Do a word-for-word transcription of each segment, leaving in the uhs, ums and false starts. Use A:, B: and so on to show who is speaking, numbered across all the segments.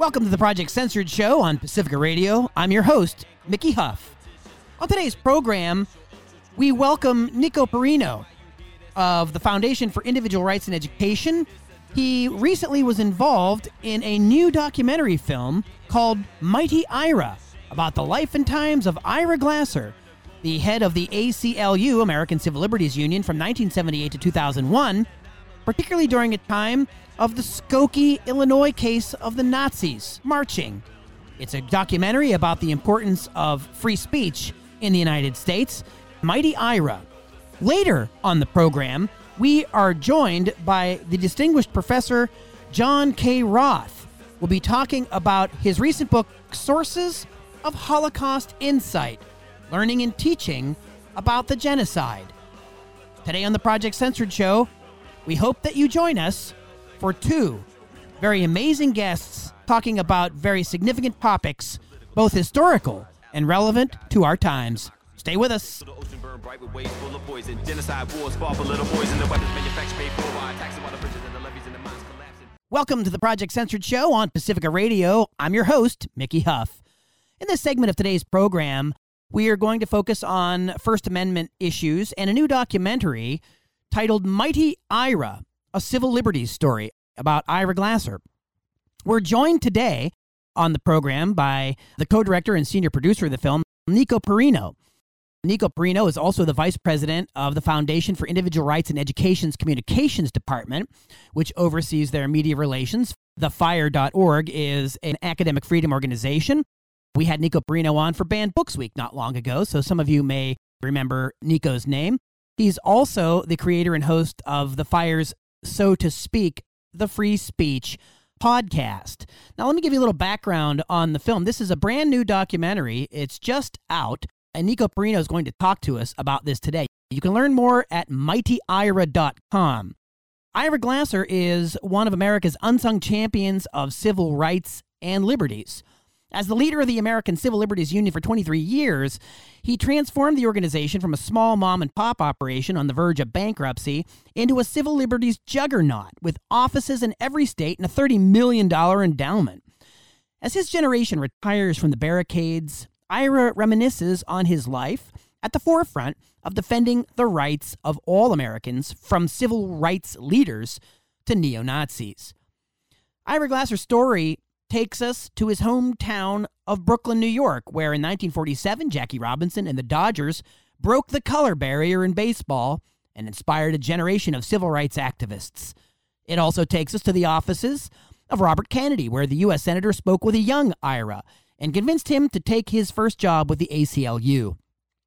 A: Welcome to the Project Censored Show on Pacifica Radio. I'm your host, Mickey Huff. On today's program, we welcome Nico Perino of the Foundation for Individual Rights in Education. He recently was involved in a new documentary film called Mighty Ira, about the life and times of Ira Glasser, the head of the A C L U, American Civil Liberties Union, from nineteen seventy-eight to two thousand one, particularly during a time of the Skokie, Illinois case of the Nazis marching. It's a documentary about the importance of free speech in the United States, Mighty Ira. Later on the program, we are joined by the distinguished Professor John K. Roth. We'll be talking about his recent book, Sources of Holocaust Insight, Learning and Teaching About the Genocide. Today on the Project Censored Show, we hope that you join us for two very amazing guests talking about very significant topics, both historical and relevant to our times. Stay with us. Welcome to the Project Censored Show on Pacifica Radio. I'm your host, Mickey Huff. In this segment of today's program, we are going to focus on First Amendment issues and a new documentary titled Mighty Ira, a Civil Liberties Story about Ira Glasser. We're joined today on the program by the co-director and senior producer of the film, Nico Perino. Nico Perino is also the vice president of the Foundation for Individual Rights in Education's Communications Department, which oversees their media relations. The fire dot org is an academic freedom organization. We had Nico Perino on for Banned Books Week not long ago, so some of you may remember Nico's name. He's also the creator and host of the Fire's So to Speak, the Free Speech podcast. Now, let me give you a little background on the film. This is a brand new documentary. It's just out, and Nico Perino is going to talk to us about this today. You can learn more at mighty ira dot com. Ira Glasser is one of America's unsung champions of civil rights and liberties. As the leader of the American Civil Liberties Union for twenty-three years, he transformed the organization from a small mom-and-pop operation on the verge of bankruptcy into a civil liberties juggernaut with offices in every state and a thirty million dollars endowment. As his generation retires from the barricades, Ira reminisces on his life at the forefront of defending the rights of all Americans, from civil rights leaders to neo-Nazis. Ira Glasser's story takes us to his hometown of Brooklyn, New York, where in nineteen forty-seven, Jackie Robinson and the Dodgers broke the color barrier in baseball and inspired a generation of civil rights activists. It also takes us to the offices of Robert Kennedy, where the U S Senator spoke with a young Ira and convinced him to take his first job with the A C L U.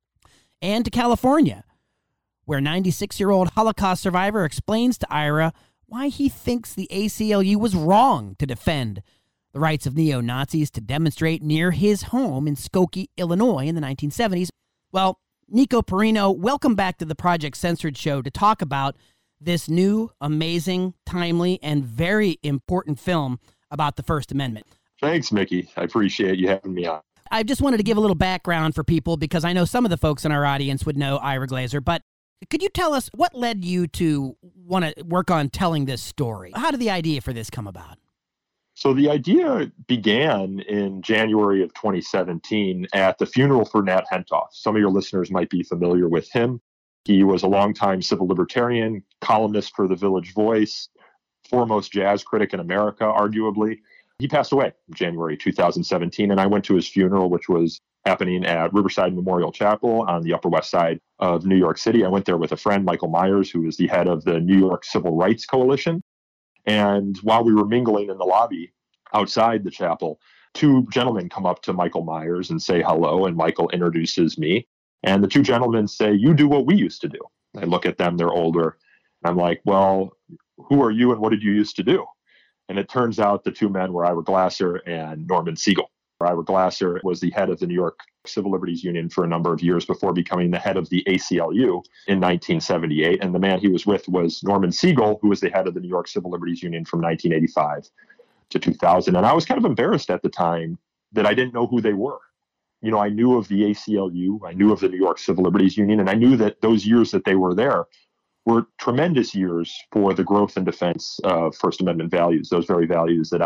A: And to California, where ninety-six-year-old Holocaust survivor explains to Ira why he thinks the A C L U was wrong to defend the rights of neo-Nazis to demonstrate near his home in Skokie, Illinois in the nineteen seventies. Well, Nico Perino, welcome back to the Project Censored Show to talk about this new, amazing, timely, and very important film about the First Amendment.
B: Thanks, Mickey. I appreciate you having me on.
A: I just wanted to give a little background for people because I know some of the folks in our audience would know Ira Glasser, but could you tell us what led you to want to work on telling this story? How did the idea for this come about?
B: So the idea began in January of twenty seventeen at the funeral for Nat Hentoff. Some of your listeners might be familiar with him. He was a longtime civil libertarian, columnist for the Village Voice, foremost jazz critic in America, arguably. He passed away in January two thousand seventeen, and I went to his funeral, which was happening at Riverside Memorial Chapel on the Upper West Side of New York City. I went there with a friend, Michael Myers, who is the head of the New York Civil Rights Coalition. And while we were mingling in the lobby outside the chapel, two gentlemen come up to Michael Myers and say hello, and Michael introduces me. And the two gentlemen say, "You do what we used to do." I look at them, they're older. I'm like, "Well, who are you and what did you used to do?" And it turns out the two men were Ira Glasser and Norman Siegel. Ira Glasser was the head of the New York Civil Liberties Union for a number of years before becoming the head of the A C L U in nineteen seventy-eight. And the man he was with was Norman Siegel, who was the head of the New York Civil Liberties Union from nineteen eighty-five to two thousand. And I was kind of embarrassed at the time that I didn't know who they were. You know, I knew of the A C L U, I knew of the New York Civil Liberties Union, and I knew that those years that they were there were tremendous years for the growth and defense of First Amendment values, those very values that I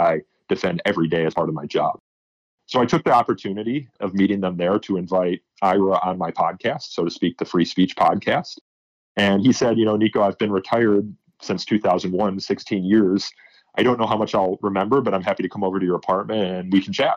B: defend every day as part of my job. So I took the opportunity of meeting them there to invite Ira on my podcast, so to speak, the Free Speech Podcast. And he said, you know, Nico, I've been retired since two thousand one, sixteen years. I don't know how much I'll remember, but I'm happy to come over to your apartment and we can chat.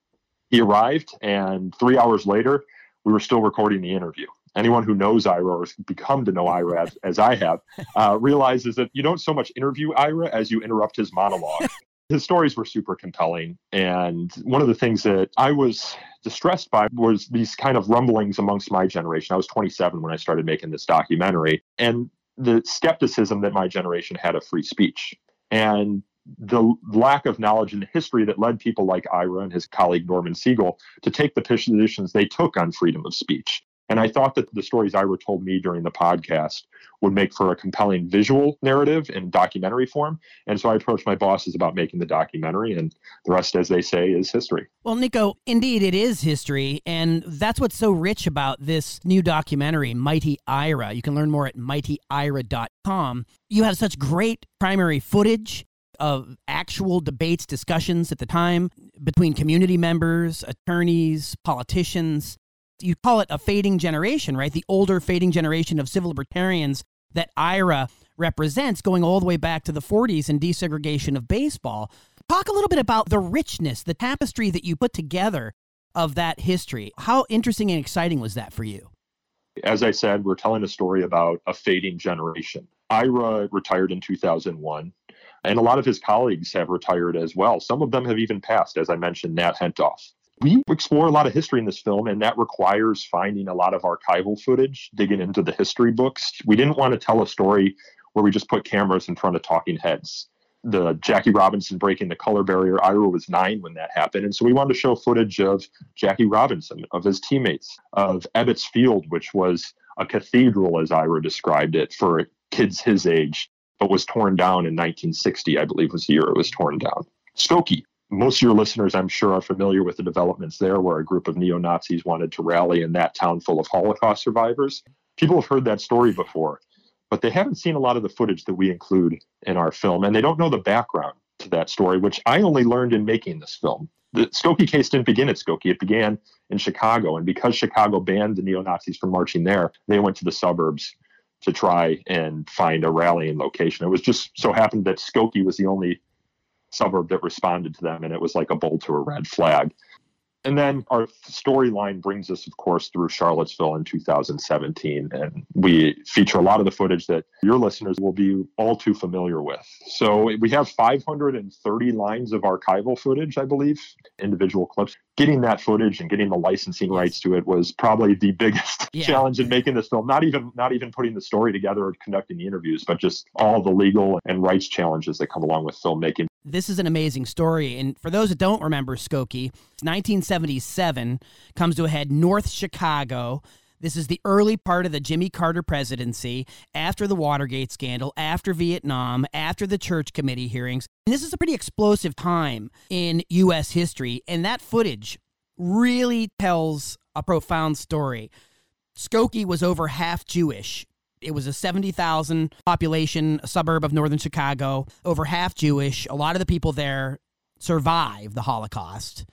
B: He arrived, and three hours later, we were still recording the interview. Anyone who knows Ira or has become to know Ira as, as I have uh, realizes that you don't so much interview Ira as you interrupt his monologue. His stories were super compelling. And one of the things that I was distressed by was these kind of rumblings amongst my generation. I was twenty-seven when I started making this documentary, and the skepticism that my generation had of free speech and the lack of knowledge in the history that led people like Ira and his colleague Norman Siegel to take the positions they took on freedom of speech. And I thought that the stories Ira told me during the podcast would make for a compelling visual narrative in documentary form. And so I approached my bosses about making the documentary, and the rest, as they say, is history.
A: Well, Nico, indeed, it is history. And that's what's so rich about this new documentary, Mighty Ira. You can learn more at mighty ira dot com. You have such great primary footage of actual debates, discussions at the time between community members, attorneys, politicians. You call it a fading generation, right? The older fading generation of civil libertarians that Ira represents, going all the way back to the forties and desegregation of baseball. Talk a little bit about the richness, the tapestry that you put together of that history. How interesting and exciting was that for you?
B: As I said, we're telling a story about a fading generation. Ira retired in two thousand one, and a lot of his colleagues have retired as well. Some of them have even passed, as I mentioned, Nat Hentoff. We explore a lot of history in this film, and that requires finding a lot of archival footage, digging into the history books. We didn't want to tell a story where we just put cameras in front of talking heads. The Jackie Robinson breaking the color barrier, Ira was nine when that happened. And so we wanted to show footage of Jackie Robinson, of his teammates, of Ebbets Field, which was a cathedral, as Ira described it, for kids his age, but was torn down in nineteen sixty, I believe was the year it was torn down. Skokie. Most of your listeners, I'm sure, are familiar with the developments there, where a group of neo-Nazis wanted to rally in that town full of Holocaust survivors. People have heard that story before, but they haven't seen a lot of the footage that we include in our film, and they don't know the background to that story, which I only learned in making this film. The Skokie case didn't begin at Skokie. It began in Chicago, and because Chicago banned the neo-Nazis from marching there, they went to the suburbs to try and find a rallying location. It was just so happened that Skokie was the only suburb that responded to them, and it was like a bull to a red flag. And then our storyline brings us, of course, through Charlottesville in two thousand seventeen, and we feature a lot of the footage that your listeners will be all too familiar with. So we have five hundred thirty lines of archival footage, I believe, individual clips. Getting that footage and getting the licensing rights to it was probably the biggest yeah. challenge in making this film. Not even not even putting the story together or conducting the interviews, but just all the legal and rights challenges that come along with filmmaking.
A: This is an amazing story. And for those that don't remember Skokie, nineteen seventy-seven comes to a head North Chicago. This is the early part of the Jimmy Carter presidency, after the Watergate scandal, after Vietnam, after the Church Committee hearings. And this is a pretty explosive time in U S history, and that footage really tells a profound story. Skokie was over half Jewish. It was a seventy thousand population, a suburb of northern Chicago, over half Jewish. A lot of the people there survived the Holocaust.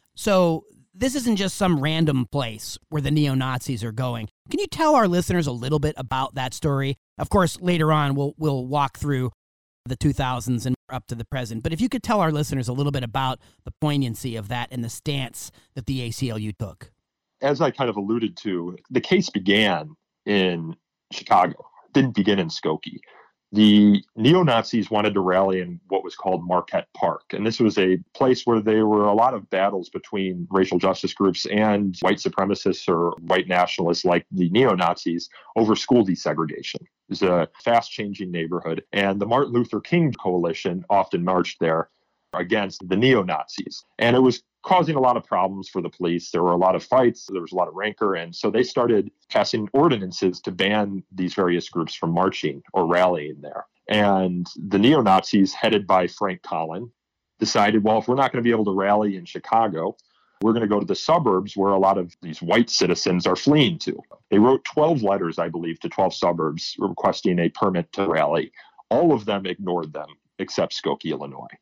A: So this isn't just some random place where the neo-Nazis are going. Can you tell our listeners a little bit about that story? Of course, later on, we'll we'll walk through the two thousands and up to the present. But if you could tell our listeners a little bit about the poignancy of that and the stance that the A C L U took.
B: As I kind of alluded to, the case began in Chicago. It didn't begin in Skokie. The neo-Nazis wanted to rally in what was called Marquette Park. And this was a place where there were a lot of battles between racial justice groups and white supremacists or white nationalists like the neo-Nazis over school desegregation. It was a fast-changing neighborhood. And the Martin Luther King Coalition often marched there against the neo-Nazis. And it was causing a lot of problems for the police. There were a lot of fights. There was a lot of rancor. And so they started passing ordinances to ban these various groups from marching or rallying there. And the neo-Nazis, headed by Frank Collin, decided, well, if we're not going to be able to rally in Chicago, we're going to go to the suburbs where a lot of these white citizens are fleeing to. They wrote twelve letters, I believe, to twelve suburbs requesting a permit to rally. All of them ignored them except Skokie, Illinois.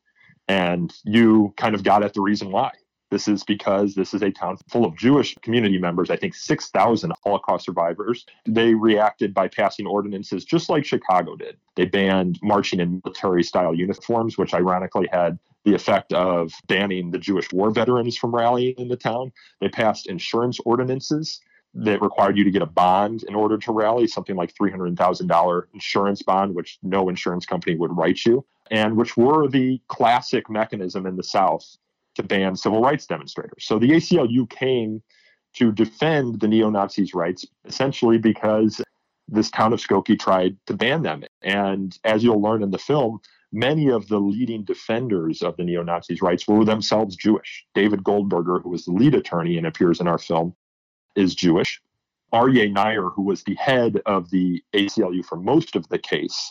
B: And you kind of got at the reason why. This is because this is a town full of Jewish community members, I think six thousand Holocaust survivors. They reacted by passing ordinances just like Chicago did. They banned marching in military-style uniforms, which ironically had the effect of banning the Jewish war veterans from rallying in the town. They passed insurance ordinances that required you to get a bond in order to rally, something like three hundred thousand dollars insurance bond, which no insurance company would write you, and which were the classic mechanism in the South to ban civil rights demonstrators. So the A C L U came to defend the neo-Nazis' rights, essentially because this town of Skokie tried to ban them. And as you'll learn in the film, many of the leading defenders of the neo-Nazis' rights were themselves Jewish. David Goldberger, who was the lead attorney and appears in our film, is Jewish. Aryeh Neier, who was the head of the A C L U for most of the case,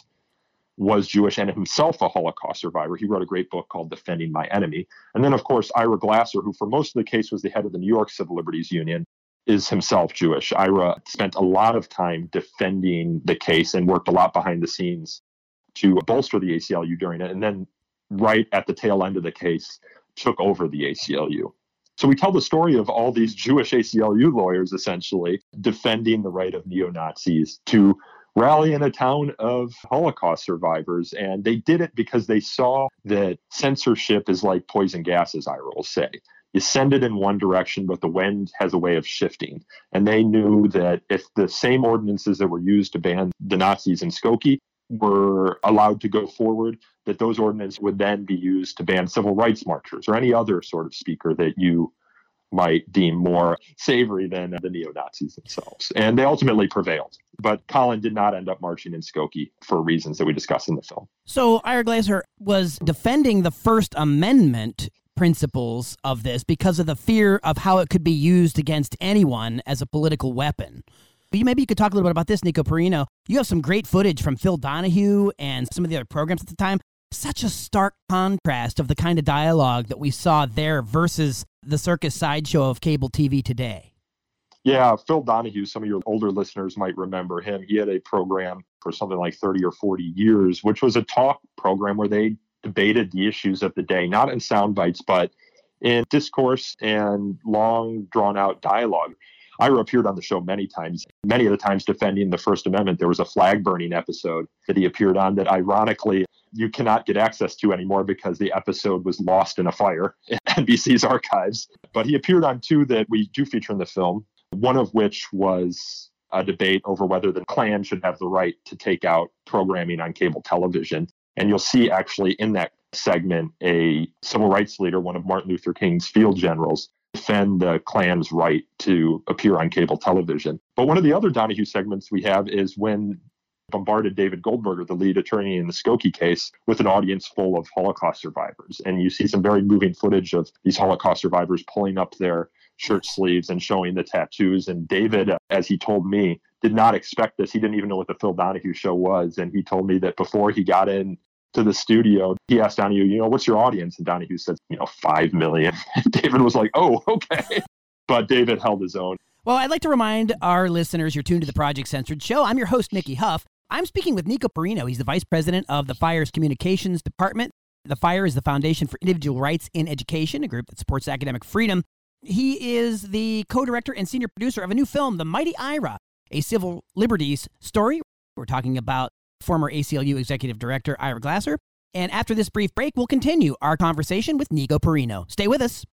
B: was Jewish and himself a Holocaust survivor. He wrote a great book called Defending My Enemy. And then, of course, Ira Glasser, who for most of the case was the head of the New York Civil Liberties Union, is himself Jewish. Ira spent a lot of time defending the case and worked a lot behind the scenes to bolster the A C L U during it. And then right at the tail end of the case, took over the A C L U. So we tell the story of all these Jewish A C L U lawyers, essentially, defending the right of neo-Nazis to rally in a town of Holocaust survivors. And they did it because they saw that censorship is like poison gas, as Ira will say. You send it in one direction, but the wind has a way of shifting. And they knew that if the same ordinances that were used to ban the Nazis in Skokie were allowed to go forward, that those ordinances would then be used to ban civil rights marchers or any other sort of speaker that you might deem more savory than the neo-Nazis themselves. And they ultimately prevailed. But Colin did not end up marching in Skokie for reasons that we discuss in the film.
A: So Ira Glasser was defending the First Amendment principles of this because of the fear of how it could be used against anyone as a political weapon. Maybe you could talk a little bit about this, Nico Perino. You have some great footage from Phil Donahue and some of the other programs at the time. Such a stark contrast of the kind of dialogue that we saw there versus the circus sideshow of cable T V today.
B: Yeah, Phil Donahue, some of your older listeners might remember him. He had a program for something like thirty or forty years, which was a talk program where they debated the issues of the day, not in sound bites, but in discourse and long, drawn-out dialogue. Ira appeared on the show many times, many of the times defending the First Amendment. There was a flag-burning episode that he appeared on that, ironically, you cannot get access to anymore because the episode was lost in a fire in N B C's archives. But he appeared on two that we do feature in the film, one of which was a debate over whether the Klan should have the right to take out programming on cable television. And you'll see actually in that segment a civil rights leader, one of Martin Luther King's field generals, defend the Klan's right to appear on cable television. But one of the other Donahue segments we have is when bombarded David Goldberger, the lead attorney in the Skokie case, with an audience full of Holocaust survivors. And you see some very moving footage of these Holocaust survivors pulling up their shirt sleeves and showing the tattoos. And David, as he told me, did not expect this. He didn't even know what the Phil Donahue show was. And he told me that before he got in to the studio, he asked Donahue, you know, what's your audience? And Donahue said, you know, five million. And David was like, oh, okay. But David held his own.
A: Well, I'd like to remind our listeners you're tuned to the Project Censored Show. I'm your host, Mickey Huff. I'm speaking with Nico Perino. He's the vice president of the Fire's Communications Department. The Fire is the Foundation for Individual Rights in Education, a group that supports academic freedom. He is the co-director and senior producer of a new film, The Mighty Ira, a civil liberties story. We're talking about former A C L U executive director Ira Glasser. And after this brief break, we'll continue our conversation with Nico Perino. Stay with us.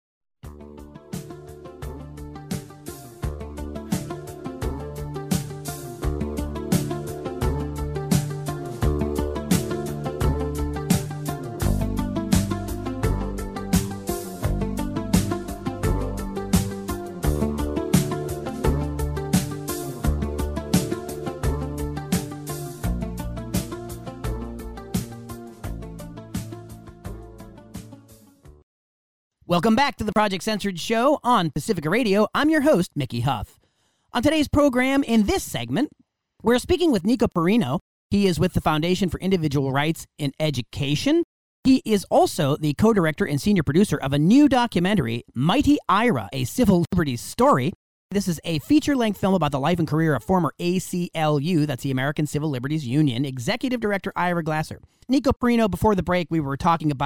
A: Welcome back to the Project Censored Show on Pacifica Radio. I'm your host, Mickey Huff. On today's program, in this segment, we're speaking with Nico Perino. He is with the Foundation for Individual Rights in Education. He is also the co-director and senior producer of a new documentary, Mighty Ira, a Civil Liberties Story. This is a feature-length film about the life and career of former A C L U, that's the American Civil Liberties Union, executive director Ira Glasser. Nico Perino, before the break, we were talking about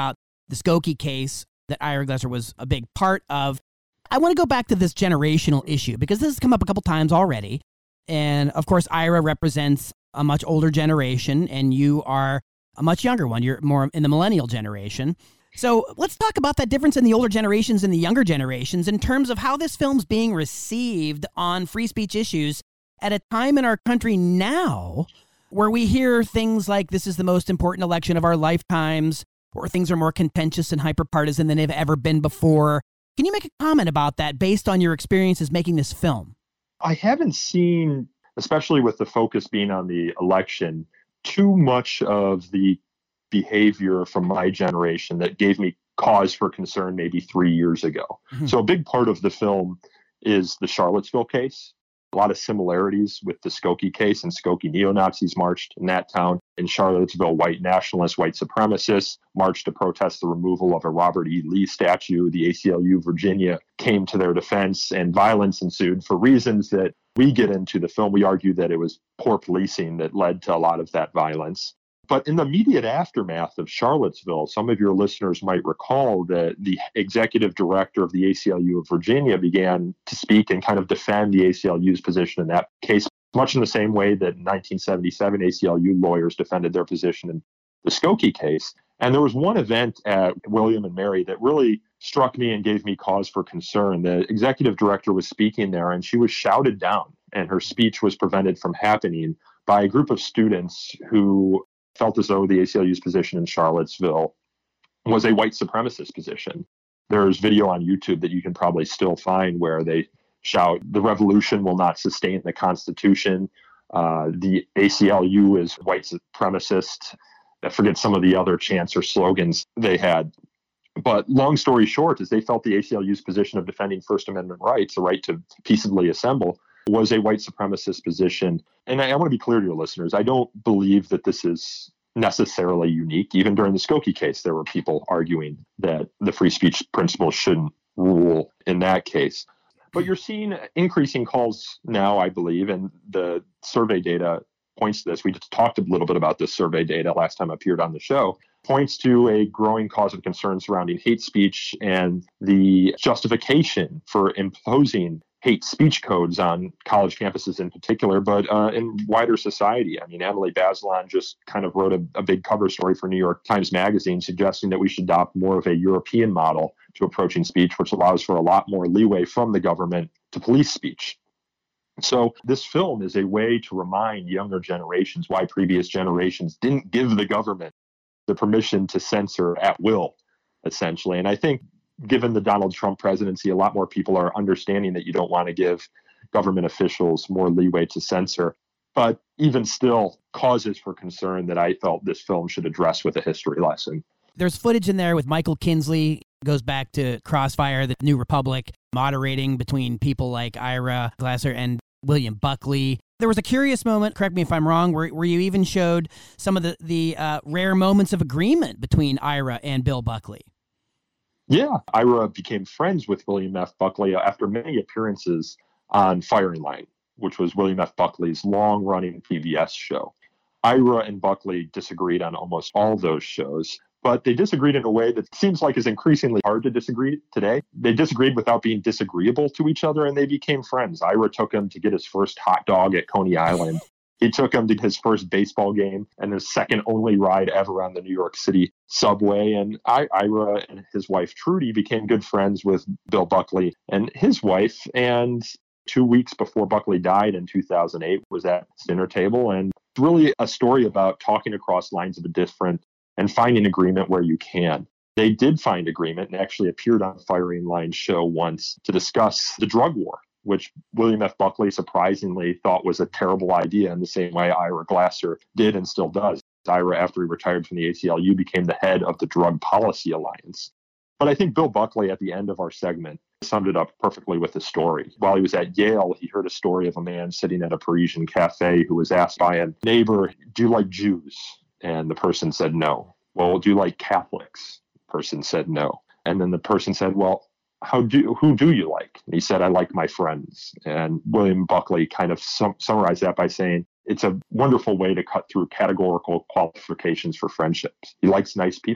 A: the Skokie case that Ira Glasser was a big part of. I want to go back to this generational issue because this has come up a couple times already. And of course, Ira represents a much older generation and you are a much younger one. You're more in the millennial generation. So let's talk about that difference in the older generations and the younger generations in terms of how this film's being received on free speech issues at a time in our country now where we hear things like this is the most important election of our lifetimes, or things are more contentious and hyperpartisan than they've ever been before. Can you make a comment about that based on your experiences making this film?
B: I haven't seen, especially with the focus being on the election, too much of the behavior from my generation that gave me cause for concern maybe three years ago. Mm-hmm. So a big part of the film is the Charlottesville case. A lot of similarities with the Skokie case, and Skokie neo-Nazis marched in that town. In Charlottesville, white nationalists, white supremacists marched to protest the removal of a Robert E. Lee statue. The A C L U Virginia came to their defense, and violence ensued for reasons that we get into the film. We argue that it was poor policing that led to a lot of that violence. But in the immediate aftermath of Charlottesville, some of your listeners might recall that the executive director of the A C L U of Virginia began to speak and kind of defend the A C L U's position in that case, much in the same way that in nineteen seventy-seven A C L U lawyers defended their position in the Skokie case. And there was one event at William and Mary that really struck me and gave me cause for concern. The executive director was speaking there and she was shouted down, and her speech was prevented from happening by a group of students who felt as though the A C L U's position in Charlottesville was a white supremacist position. There's video on YouTube that you can probably still find where they shout, "The revolution will not sustain the Constitution. Uh, the A C L U is white supremacist." I forget some of the other chants or slogans they had. But long story short is they felt the A C L U's position of defending First Amendment rights, the right to peaceably assemble, was a white supremacist position. And I, I want to be clear to your listeners, I don't believe that this is necessarily unique. Even during the Skokie case, there were people arguing that the free speech principle shouldn't rule in that case. But you're seeing increasing calls now, I believe, and the survey data points to this. We just talked a little bit about this survey data last time I appeared on the show, points to a growing cause of concern surrounding hate speech and the justification for imposing hate speech codes on college campuses in particular, but uh, in wider society. I mean, Emily Bazelon just kind of wrote a, a big cover story for New York Times Magazine suggesting that we should adopt more of a European model to approaching speech, which allows for a lot more leeway from the government to police speech. So this film is a way to remind younger generations why previous generations didn't give the government the permission to censor at will, essentially. And I think given the Donald Trump presidency, a lot more people are understanding that you don't want to give government officials more leeway to censor. But even still, causes for concern that I felt this film should address with a history lesson.
A: There's footage in there with Michael Kinsley, goes back to Crossfire, the New Republic, moderating between people like Ira Glasser and William Buckley. There was a curious moment, correct me if I'm wrong, where, where you even showed some of the, the uh, rare moments of agreement between Ira and Bill Buckley.
B: Yeah, Ira became friends with William F. Buckley after many appearances on Firing Line, which was William F. Buckley's long-running P B S show. Ira and Buckley disagreed on almost all those shows, but they disagreed in a way that seems like is increasingly hard to disagree today. They disagreed without being disagreeable to each other, and they became friends. Ira took him to get his first hot dog at Coney Island. He took him to his first baseball game and his second only ride ever on the New York City subway. And I, Ira and his wife, Trudy, became good friends with Bill Buckley and his wife. And two weeks before Buckley died in two thousand eight was at his dinner table. And it's really a story about talking across lines of a different and finding agreement where you can. They did find agreement and actually appeared on a Firing Line show once to discuss the drug war, which William F. Buckley surprisingly thought was a terrible idea in the same way Ira Glasser did and still does. Ira, after he retired from the A C L U, became the head of the Drug Policy Alliance. But I think Bill Buckley, at the end of our segment, summed it up perfectly with his story. While he was at Yale, he heard a story of a man sitting at a Parisian cafe who was asked by a neighbor, "Do you like Jews?" And the person said no. "Well, do you like Catholics?" The person said no. And then the person said, "Well, How do who do you like?" And he said, "I like my friends." And William Buckley kind of sum, summarized that by saying, it's a wonderful way to cut through categorical qualifications for friendships. He likes nice people.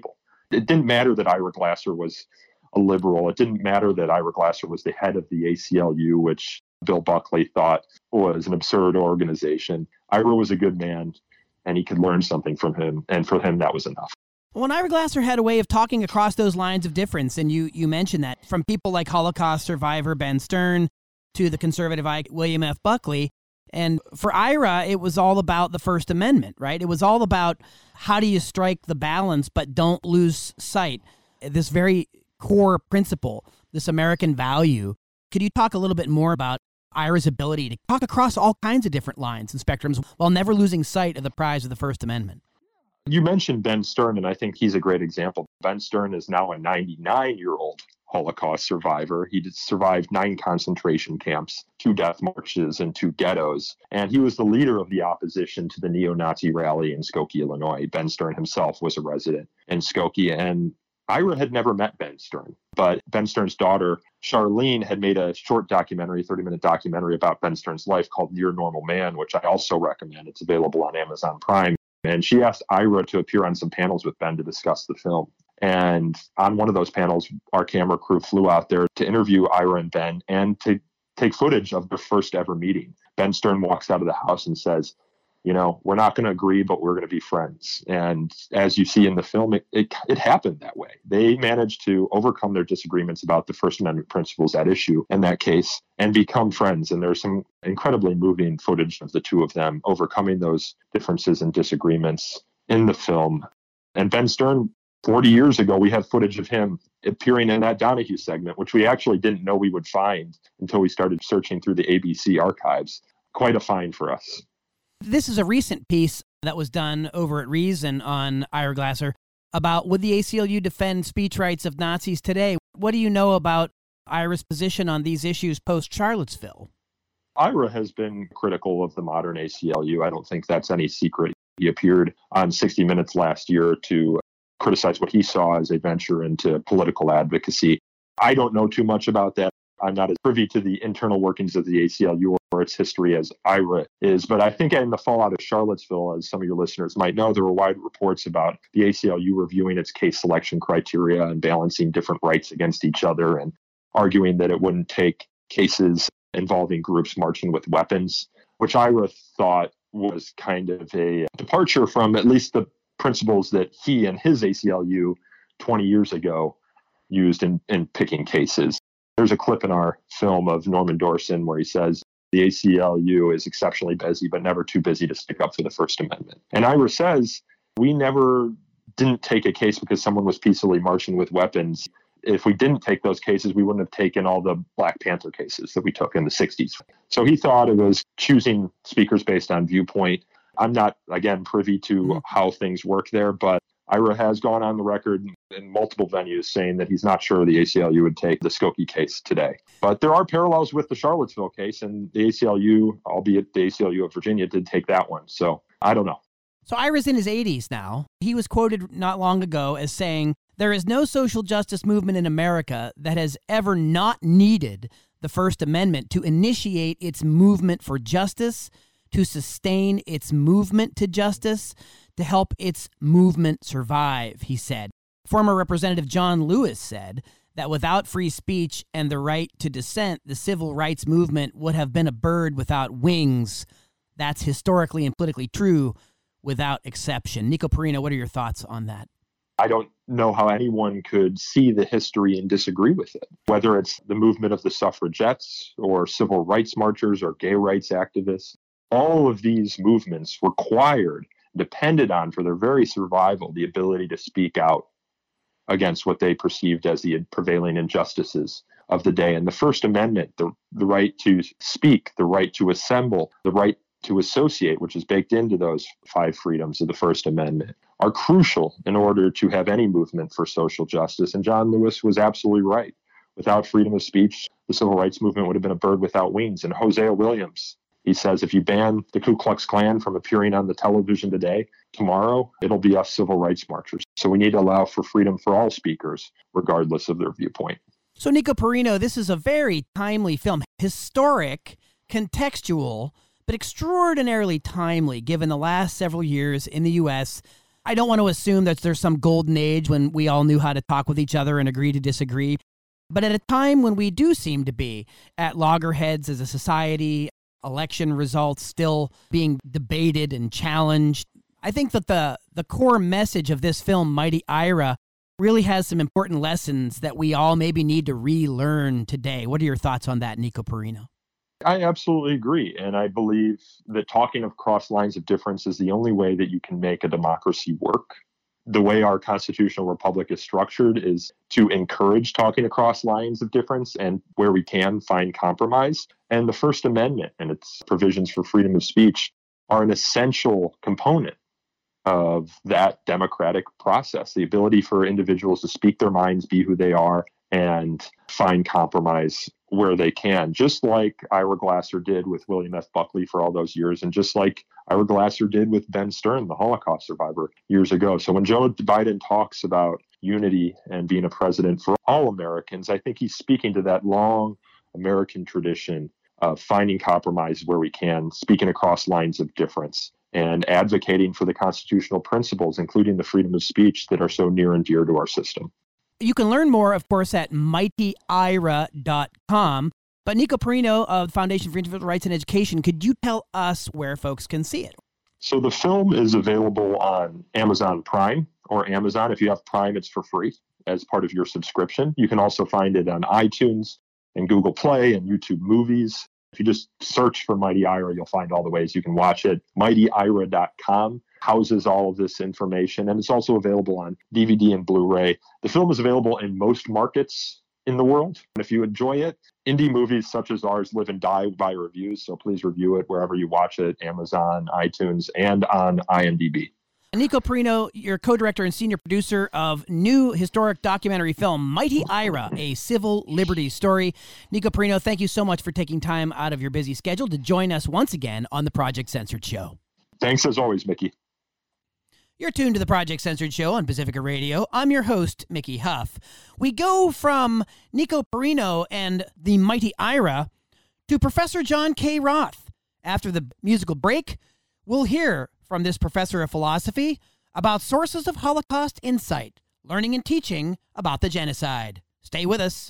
B: It didn't matter that Ira Glasser was a liberal. It didn't matter that Ira Glasser was the head of the A C L U, which Bill Buckley thought was an absurd organization. Ira was a good man, and he could learn something from him, and for him, that was enough.
A: Well, and Ira Glasser had a way of talking across those lines of difference, and you you mentioned that, from people like Holocaust survivor Ben Stern to the conservative Ike William F. Buckley. And for Ira, it was all about the First Amendment, right? It was all about how do you strike the balance but don't lose sight, this very core principle, this American value. Could you talk a little bit more about Ira's ability to talk across all kinds of different lines and spectrums while never losing sight of the prize of the First Amendment?
B: You mentioned Ben Stern, and I think he's a great example. Ben Stern is now a ninety-nine-year-old Holocaust survivor. He survived nine concentration camps, two death marches, and two ghettos. And he was the leader of the opposition to the neo-Nazi rally in Skokie, Illinois. Ben Stern himself was a resident in Skokie, and Ira had never met Ben Stern, but Ben Stern's daughter, Charlene, had made a short documentary, thirty-minute documentary about Ben Stern's life called Near Normal Man, which I also recommend. It's available on Amazon Prime. And she asked Ira to appear on some panels with Ben to discuss the film. And on one of those panels, our camera crew flew out there to interview Ira and Ben and to take footage of their first ever meeting. Ben Stern walks out of the house and says, you know, we're not going to agree, but we're going to be friends. And as you see in the film, it, it it happened that way. They managed to overcome their disagreements about the First Amendment principles at issue in that case and become friends. And there's some incredibly moving footage of the two of them overcoming those differences and disagreements in the film. And Ben Stern, forty years ago, we had footage of him appearing in that Donahue segment, which we actually didn't know we would find until we started searching through the A B C archives. Quite a find for us.
A: This is a recent piece that was done over at Reason on Ira Glasser about would the A C L U defend speech rights of Nazis today? What do you know about Ira's position on these issues post-Charlottesville?
B: Ira has been critical of the modern A C L U. I don't think that's any secret. He appeared on sixty minutes last year to criticize what he saw as a venture into political advocacy. I don't know too much about that. I'm not as privy to the internal workings of the A C L U or its history as Ira is, but I think in the fallout of Charlottesville, as some of your listeners might know, there were wide reports about the A C L U reviewing its case selection criteria and balancing different rights against each other and arguing that it wouldn't take cases involving groups marching with weapons, which Ira thought was kind of a departure from at least the principles that he and his A C L U twenty years ago used in, in picking cases. There's a clip in our film of Norman Dorson where he says the A C L U is exceptionally busy, but never too busy to stick up for the First Amendment. And Ira says we never didn't take a case because someone was peacefully marching with weapons. If we didn't take those cases, we wouldn't have taken all the Black Panther cases that we took in the sixties. So he thought it was choosing speakers based on viewpoint. I'm not, again, privy to mm-hmm. how things work there, but Ira has gone on the record in multiple venues saying that he's not sure the A C L U would take the Skokie case today. But there are parallels with the Charlottesville case, and the A C L U, albeit the A C L U of Virginia, did take that one. So I don't know.
A: So Ira's in his eighties now. He was quoted not long ago as saying, "There is no social justice movement in America that has ever not needed the First Amendment to initiate its movement for justice, to sustain its movement to justice, to help its movement survive," he said. Former Representative John Lewis said that without free speech and the right to dissent, the civil rights movement would have been a bird without wings. That's historically and politically true without exception. Nico Perino, what are your thoughts on that?
B: I don't know how anyone could see the history and disagree with it, whether it's the movement of the suffragettes or civil rights marchers or gay rights activists. All of these movements required, depended on for their very survival, the ability to speak out against what they perceived as the prevailing injustices of the day. And the First Amendment, the, the right to speak, the right to assemble, the right to associate, which is baked into those five freedoms of the First Amendment, are crucial in order to have any movement for social justice. And John Lewis was absolutely right. Without freedom of speech, the civil rights movement would have been a bird without wings. And Hosea Williams, he says, if you ban the Ku Klux Klan from appearing on the television today, tomorrow, it'll be us civil rights marchers. So we need to allow for freedom for all speakers, regardless of their viewpoint.
A: So, Nico Perino, this is a very timely film, historic, contextual, but extraordinarily timely, given the last several years in the U S I don't want to assume that there's some golden age when we all knew how to talk with each other and agree to disagree. But at a time when we do seem to be at loggerheads as a society, election results still being debated and challenged, I think that the, the core message of this film, Mighty Ira, really has some important lessons that we all maybe need to relearn today. What are your thoughts on that, Nico Perino?
B: I absolutely agree. And I believe that talking across lines of difference is the only way that you can make a democracy work. The way our constitutional republic is structured is to encourage talking across lines of difference and where we can find compromise. And the First Amendment and its provisions for freedom of speech are an essential component of that democratic process, the ability for individuals to speak their minds, be who they are, and find compromise where they can, just like Ira Glasser did with William F. Buckley for all those years, and just like Ira Glasser did with Ben Stern, the Holocaust survivor, years ago. So when Joe Biden talks about unity and being a president for all Americans, I think he's speaking to that long American tradition of finding compromise where we can, speaking across lines of difference, and advocating for the constitutional principles, including the freedom of speech, that are so near and dear to our system.
A: You can learn more, of course, at mighty ira dot com. But Nico Perino of the Foundation for Individual Rights and Education, could you tell us where folks can see it?
B: So the film is available on Amazon Prime or Amazon. If you have Prime, it's for free as part of your subscription. You can also find it on iTunes and Google Play and YouTube Movies. If you just search for Mighty Ira, you'll find all the ways you can watch it. mighty ira dot com houses all of this information, and it's also available on D V D and Blu-ray. The film is available in most markets in the world. And if you enjoy it, indie movies such as ours live and die by reviews, so please review it wherever you watch it, Amazon, iTunes, and on IMDb.
A: Nico Perino, you're co-director and senior producer of new historic documentary film, Mighty Ira, A Civil Liberties Story. Nico Perino, thank you so much for taking time out of your busy schedule to join us once again on the Project Censored Show.
B: Thanks as always, Mickey.
A: You're tuned to the Project Censored Show on Pacifica Radio. I'm your host, Mickey Huff. We go from Nico Perino and the Mighty Ira to Professor John K. Roth. After the musical break, we'll hear from this professor of philosophy about sources of Holocaust insight, learning and teaching about the genocide. Stay with us.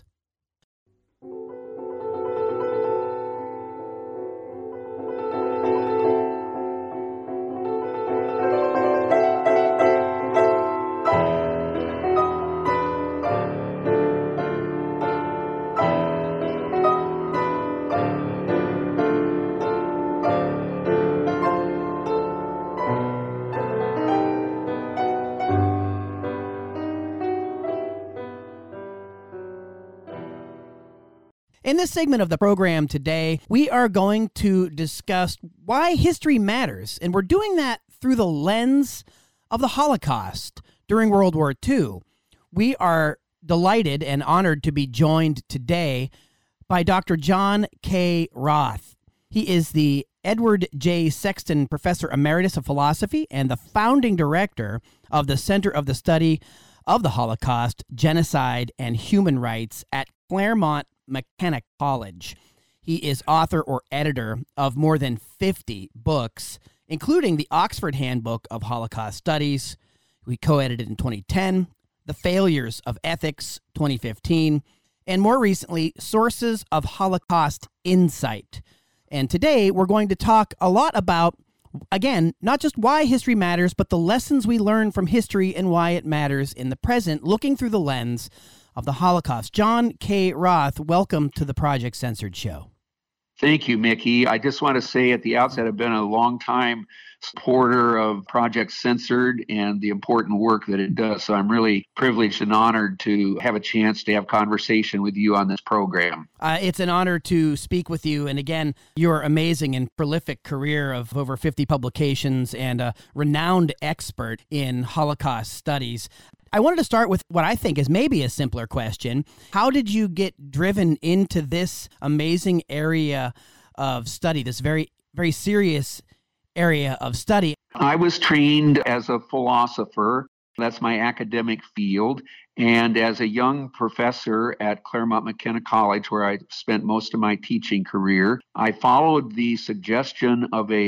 A: In this segment of the program today, we are going to discuss why history matters, and we're doing that through the lens of the Holocaust during World War Two. We are delighted and honored to be joined today by Doctor John K. Roth. He is the Edward J. Sexton Professor Emeritus of Philosophy and the founding director of the Center of the Study of the Holocaust, Genocide, and Human Rights at Claremont McKenna College. He is author or editor of more than fifty books, including the Oxford Handbook of Holocaust Studies, we co-edited in twenty ten, The Failures of Ethics, twenty fifteen, and more recently, Sources of Holocaust Insight. And today we're going to talk a lot about, again, not just why history matters, but the lessons we learn from history and why it matters in the present, looking through the lens of the Holocaust. John K. Roth, welcome to the Project Censored Show.
C: Thank you, Mickey. I just want to say at the outset, I've been a longtime supporter of Project Censored and the important work that it does. So I'm really privileged and honored to have a chance to have conversation with you on this program.
A: Uh, it's an honor to speak with you. And again, your amazing and prolific career of over fifty publications and a renowned expert in Holocaust studies. I wanted to start with what I think is maybe a simpler question. How did you get driven into this amazing area of study, this very, very serious area of study?
C: I was trained as a philosopher. That's my academic field. And as a young professor at Claremont McKenna College, where I spent most of my teaching career, I followed the suggestion of a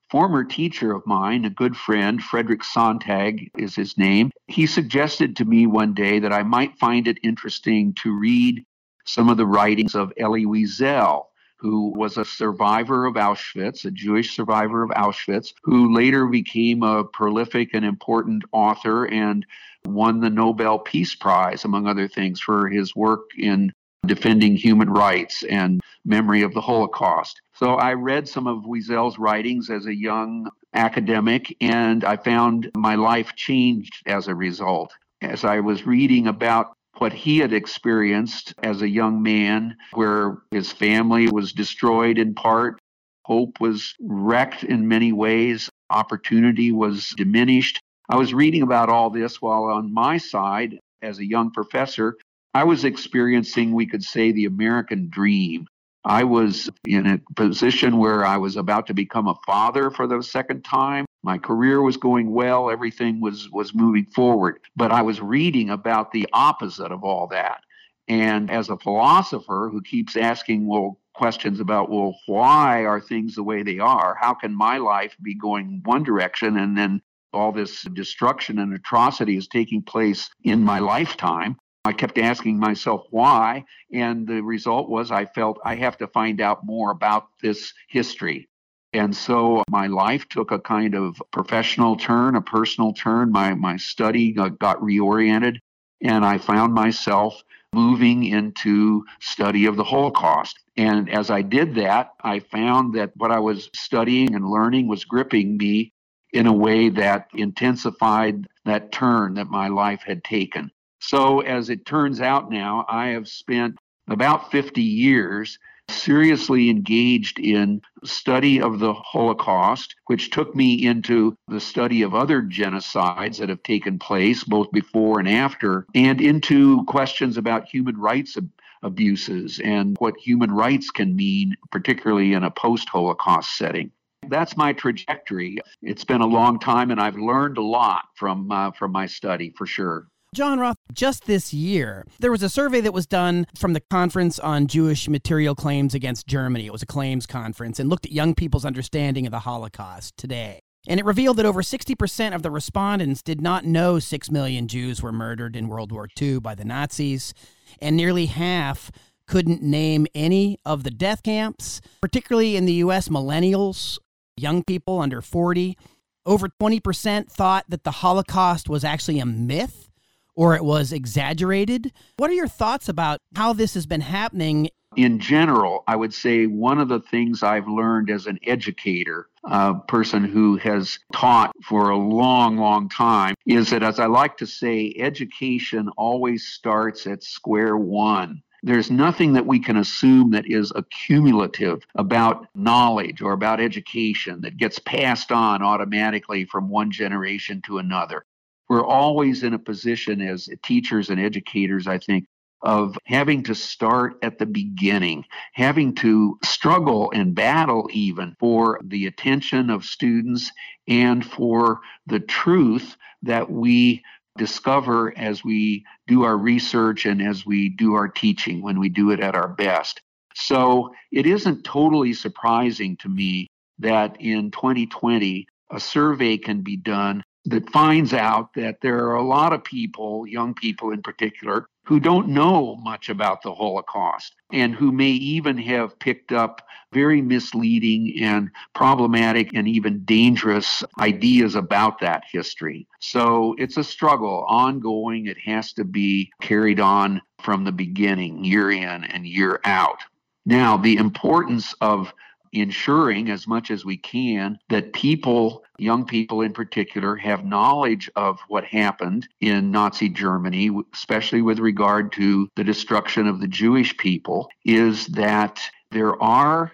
C: former teacher of mine, a good friend, Frederick Sontag is his name. He suggested to me one day that I might find it interesting to read some of the writings of Elie Wiesel, who was a survivor of Auschwitz, a Jewish survivor of Auschwitz, who later became a prolific and important author and won the Nobel Peace Prize, among other things, for his work in defending human rights and memory of the Holocaust. So I read some of Wiesel's writings as a young academic, and I found my life changed as a result. As I was reading about what he had experienced as a young man, where his family was destroyed in part, hope was wrecked in many ways, opportunity was diminished. I was reading about all this while on my side, as a young professor, I was experiencing, we could say, the American dream. I was in a position where I was about to become a father for the second time. My career was going well. Everything was, was moving forward. But I was reading about the opposite of all that. And as a philosopher who keeps asking, well, questions about, well, why are things the way they are? How can my life be going one direction and then all this destruction and atrocity is taking place in my lifetime? I kept asking myself why, and the result was I felt I have to find out more about this history. And so my life took a kind of professional turn, a personal turn. My, my study got, got reoriented, and I found myself moving into study of the Holocaust. And as I did that, I found that what I was studying and learning was gripping me in a way that intensified that turn that my life had taken. So as it turns out now, I have spent about fifty years seriously engaged in study of the Holocaust, which took me into the study of other genocides that have taken place, both before and after, and into questions about human rights ab- abuses and what human rights can mean, particularly in a post-Holocaust setting. That's my trajectory. It's been a long time, and I've learned a lot from uh, from my study, for sure.
A: John Roth, just this year, there was a survey that was done from the Conference on Jewish Material Claims Against Germany. It was a claims conference and looked at young people's understanding of the Holocaust today. And it revealed that over sixty percent of the respondents did not know six million Jews were murdered in World War Two by the Nazis, and nearly half couldn't name any of the death camps, particularly in the U S millennials, young people under forty. Over twenty percent thought that the Holocaust was actually a myth, or it was exaggerated. What are your thoughts about how this has been happening?
C: In general, I would say one of the things I've learned as an educator, a person who has taught for a long, long time, is that, as I like to say, education always starts at square one. There's nothing that we can assume that is accumulative about knowledge or about education that gets passed on automatically from one generation to another. We're always in a position as teachers and educators, I think, of having to start at the beginning, having to struggle and battle even for the attention of students and for the truth that we discover as we do our research and as we do our teaching, when we do it at our best. So it isn't totally surprising to me that in twenty twenty, a survey can be done that finds out that there are a lot of people, young people in particular, who don't know much about the Holocaust and who may even have picked up very misleading and problematic and even dangerous ideas about that history. So it's a struggle, ongoing. It has to be carried on from the beginning, year in and year out. Now, the importance of ensuring as much as we can that people, young people in particular, have knowledge of what happened in Nazi Germany, especially with regard to the destruction of the Jewish people, is that there are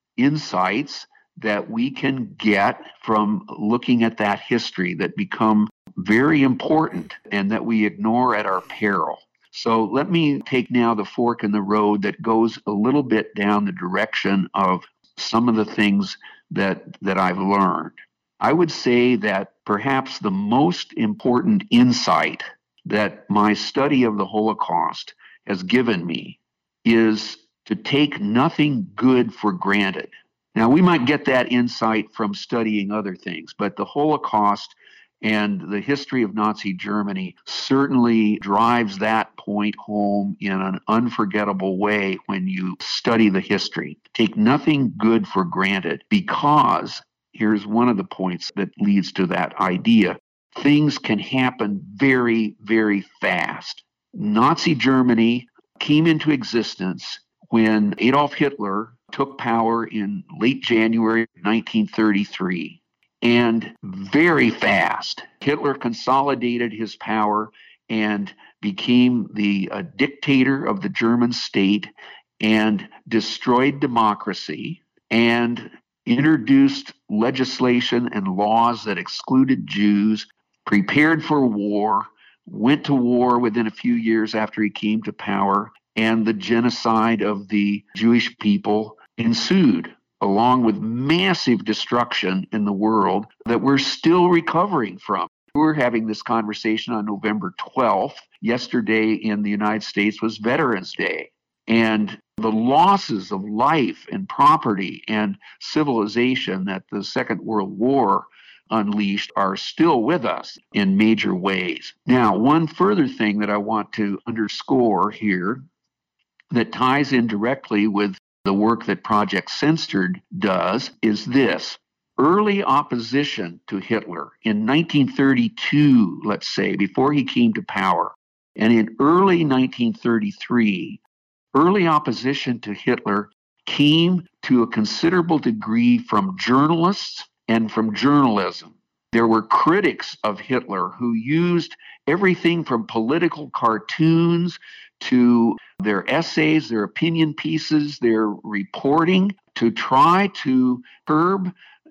C: insights that we can get from looking at that history that become very important and that we ignore at our peril. So let me take now the fork in the road that goes a little bit down the direction of some of the things that that I've learned. I would say that perhaps the most important insight that my study of the Holocaust has given me is to take nothing good for granted. Now, we might get that insight from studying other things, but the Holocaust and the history of Nazi Germany certainly drives that point home in an unforgettable way when you study the history. Take nothing good for granted, because here's one of the points that leads to that idea. Things can happen very, very fast. Nazi Germany came into existence when Adolf Hitler took power in late January nineteen thirty-three. And very fast, Hitler consolidated his power and became the uh, dictator of the German state, and destroyed democracy and introduced legislation and laws that excluded Jews, prepared for war, went to war within a few years after he came to power, and the genocide of the Jewish people ensued, along with massive destruction in the world that we're still recovering from. We're having this conversation on November twelfth. Yesterday in the United States was Veterans Day. And the losses of life and property and civilization that the Second World War unleashed are still with us in major ways. Now, one further thing that I want to underscore here that ties in directly with the work that Project Censored does is this. Early opposition to Hitler in nineteen thirty-two, let's say, before he came to power, and in early nineteen thirty-three, early opposition to Hitler came to a considerable degree from journalists and from journalism. There were critics of Hitler who used everything from political cartoons to their essays, their opinion pieces, their reporting to try to curb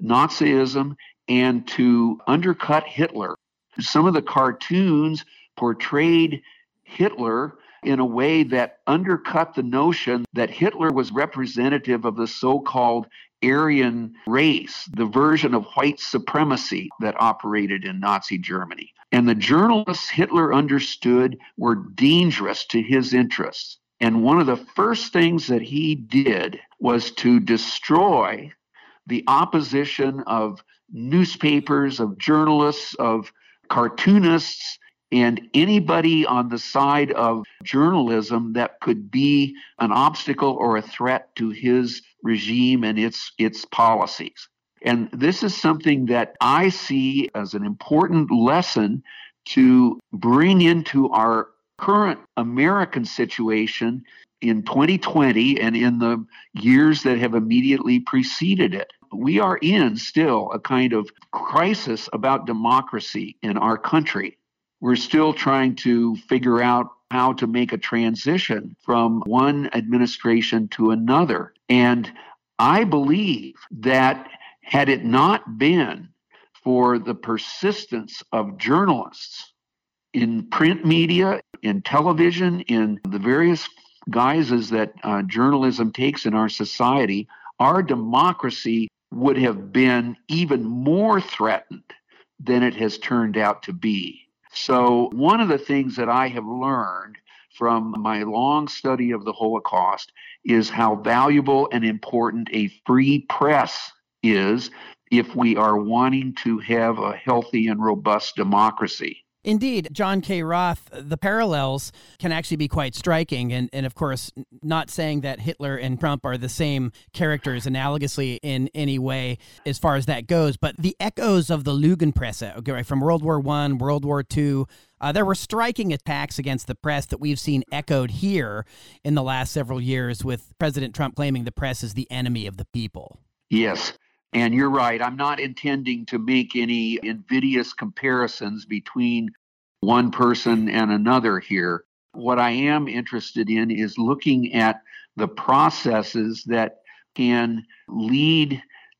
C: Nazism and to undercut Hitler. Some of the cartoons portrayed Hitler in a way that undercut the notion that Hitler was representative of the so-called Aryan race, the version of white supremacy that operated in Nazi Germany. And the journalists Hitler understood were dangerous to his interests. And one of the first things that he did was to destroy the opposition of newspapers, of journalists, of cartoonists, and anybody on the side of journalism that could be an obstacle or a threat to his regime and its its policies. And this is something that I see as an important lesson to bring into our current American situation in twenty twenty and in the years that have immediately preceded it. We are in still a kind of crisis about democracy in our country. We're still trying to figure out how to make a transition from one administration to another. And I believe that had it not been for the persistence of journalists in print media, in television, in the various guises that uh, journalism takes in our society, our democracy would have been even more threatened than it has turned out to be. So one of the things that I have learned from my long study of the Holocaust is how valuable and important a free press is if we are wanting to have a healthy and robust democracy.
A: Indeed, John K. Roth, the parallels can actually be quite striking. And, and of course, not saying that Hitler and Trump are the same characters analogously in any way as far as that goes, but the echoes of the Lügenpresse, okay, right, from World War One, World War Two, uh, there were striking attacks against the press that we've seen echoed here in the last several years, with President Trump claiming the press is the enemy of the people.
C: Yes. And you're right. I'm not intending to make any invidious comparisons between one person and another here. What I am interested in is looking at the processes that can lead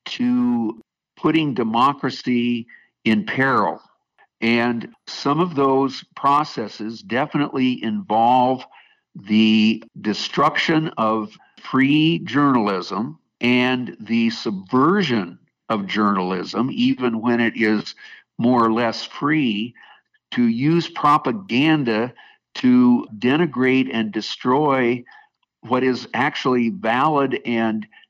C: to putting democracy in peril. And some of those processes definitely involve the destruction of free journalism and the subversion of journalism, even when it is more or less free, to use propaganda to denigrate and destroy what is actually valid and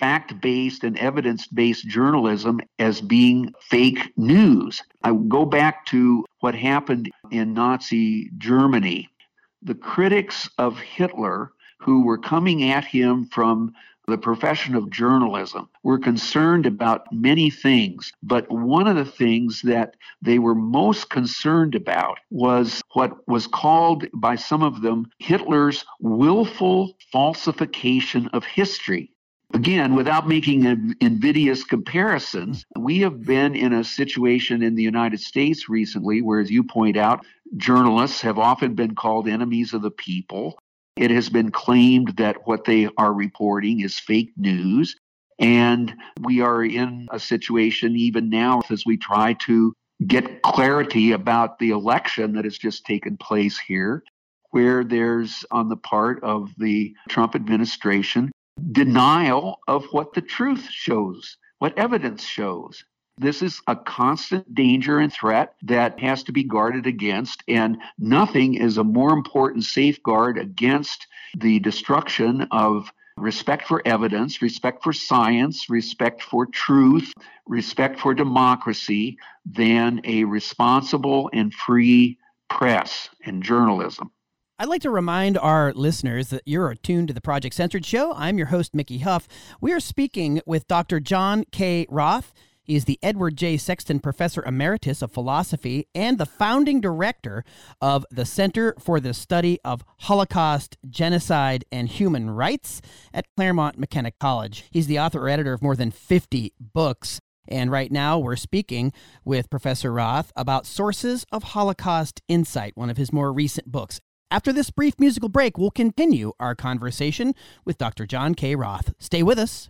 C: fact-based and evidence-based journalism as being fake news. I go back to what happened in Nazi Germany. The critics of Hitler, who were coming at him from the profession of journalism, were concerned about many things. But one of the things that they were most concerned about was what was called by some of them Hitler's willful falsification of history. Again, without making invidious comparisons, we have been in a situation in the United States recently where, as you point out, journalists have often been called enemies of the people. It has been claimed that what they are reporting is fake news. And we are in a situation even now as we try to get clarity about the election that has just taken place here, where there's, on the part of the Trump administration, denial of what the truth shows, what evidence shows. This is a constant danger and threat that has to be guarded against, and nothing is a more important safeguard against the destruction of respect for evidence, respect for science, respect for truth, respect for democracy than a responsible and free press and journalism.
A: I'd like to remind our listeners that you're attuned to the Project Censored Show. I'm your host, Mickey Huff. We are speaking with Doctor John K. Roth. He is the Edward J. Sexton Professor Emeritus of Philosophy and the founding director of the Center for the Study of Holocaust, Genocide, and Human Rights at Claremont McKenna College. He's the author or editor of more than fifty books. And right now we're speaking with Professor Roth about Sources of Holocaust Insight, one of his more recent books. After this brief musical break, we'll continue our conversation with Doctor John K. Roth. Stay with us.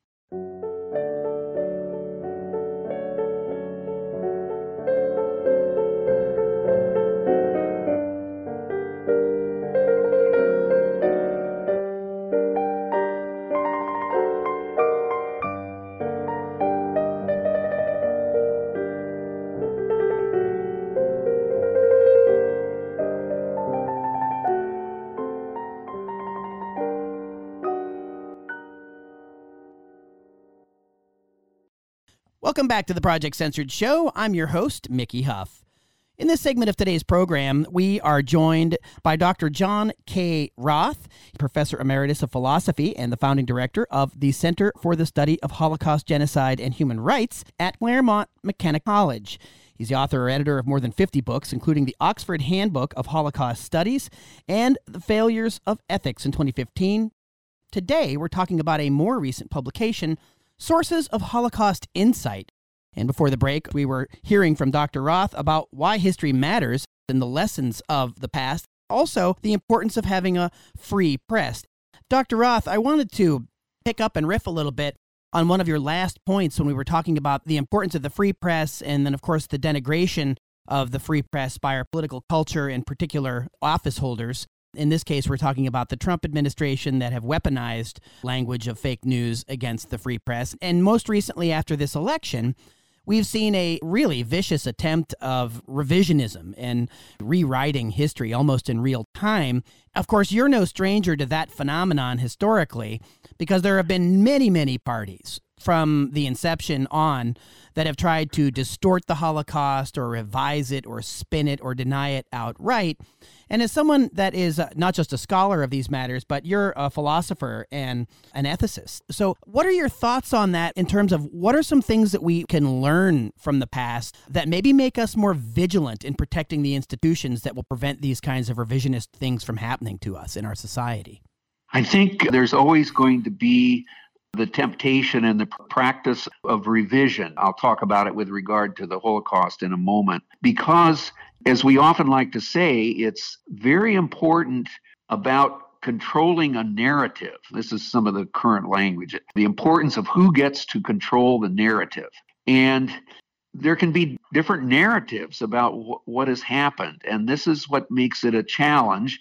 A: Welcome back to the Project Censored Show. I'm your host, Mickey Huff. In this segment of today's program, we are joined by Doctor John K. Roth, Professor Emeritus of Philosophy and the founding director of the Center for the Study of Holocaust, Genocide, and Human Rights at Claremont McKenna College. He's the author or editor of more than fifty books, including the Oxford Handbook of Holocaust Studies and The Failures of Ethics in twenty fifteen. Today, we're talking about a more recent publication, Sources of Holocaust Insight. And before the break, we were hearing from Doctor Roth about why history matters and the lessons of the past. Also, the importance of having a free press. Doctor Roth, I wanted to pick up and riff a little bit on one of your last points when we were talking about the importance of the free press and then, of course, the denigration of the free press by our political culture, in particular office holders. In this case, we're talking about the Trump administration that have weaponized language of fake news against the free press. And most recently, after this election, we've seen a really vicious attempt of revisionism and rewriting history almost in real time. Of course, you're no stranger to that phenomenon historically, because there have been many, many parties from the inception on that have tried to distort the Holocaust or revise it or spin it or deny it outright. And as someone that is uh, not just a scholar of these matters, but you're a philosopher and an ethicist. So what are your thoughts on that in terms of what are some things that we can learn from the past that maybe make us more vigilant in protecting the institutions that will prevent these kinds of revisionist things from happening to us in our society?
C: I think there's always going to be the temptation and the practice of revision. I'll talk about it with regard to the Holocaust in a moment, because as we often like to say, it's very important about controlling a narrative. This is some of the current language, the importance of who gets to control the narrative. And there can be different narratives about w- what has happened. And this is what makes it a challenge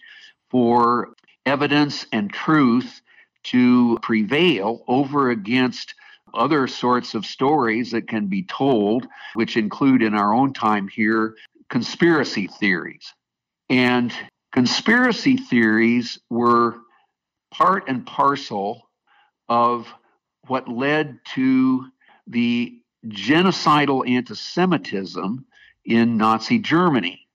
C: for evidence and truth to prevail over against other sorts of stories that can be told, which include in our own time here, conspiracy theories. And conspiracy theories were part and parcel of what led to the genocidal anti-Semitism in Nazi Germany.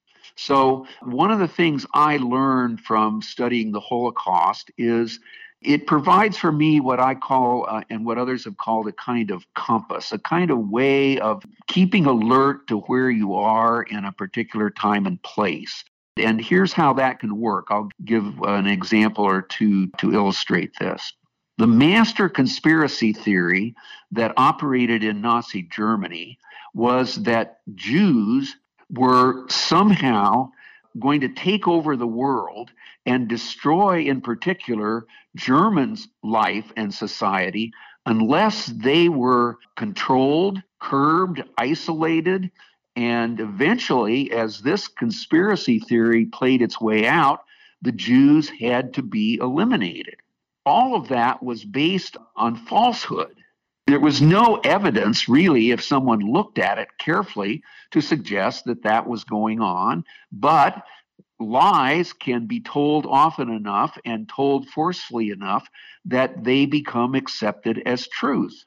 C: So one of the things I learned from studying the Holocaust is it provides for me what I call, uh, and what others have called, a kind of compass, a kind of way of keeping alert to where you are in a particular time and place. And here's how that can work. I'll give an example or two to illustrate this. The master conspiracy theory that operated in Nazi Germany was that Jews were somehow going to take over the world and destroy, in particular, Germans' life and society unless they were controlled, curbed, isolated, and eventually, as this conspiracy theory played its way out, the Jews had to be eliminated. All of that was based on falsehood. There was no evidence, really, if someone looked at it carefully, to suggest that that was going on. But lies can be told often enough and told forcefully enough that they become accepted as truth.